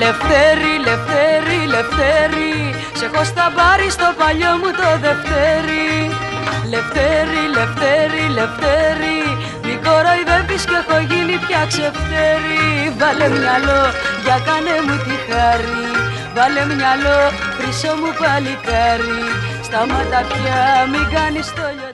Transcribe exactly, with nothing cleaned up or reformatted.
Λευτέρη, Λευτέρη, Λευτέρη, σ' έχω στα μπάρι στο παλιό μου το Δευτέρη. Λευτέρη, Λευτέρη, Λευτέρη, μη κοροϊδεύεις κι έχω γίνει πια ξεφτέρη. Βάλε μυαλό, για κάνε μου τη χάρη, βάλε μυαλό, χρυσό μου παλικάρι, σταμάτα πια, μην κάνεις το λιό.